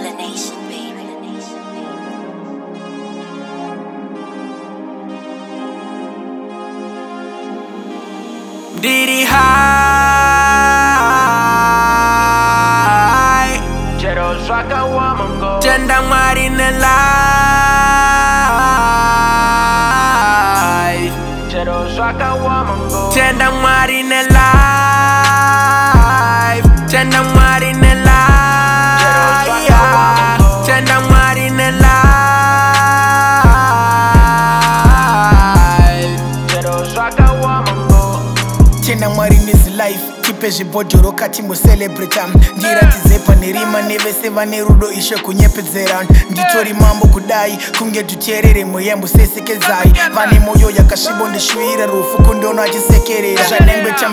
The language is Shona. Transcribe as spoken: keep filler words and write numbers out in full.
Melanation, baby. Diddy high Jero swaka wamango Tendang marine life Jero swaka wamango Tendang marine life Tendang marine life Tendang marine life Jero swaka wamango Tendang marine is life Kipeji bojoro kati mo celebrate Njira tizepa nerima nevese vane rudo isho kunyepezera Nditori mambo kudai kunge tucherere moyembo sesekezai Vane moyo yakashibonde shuira rufu kundono ajisekerera Janengbe cha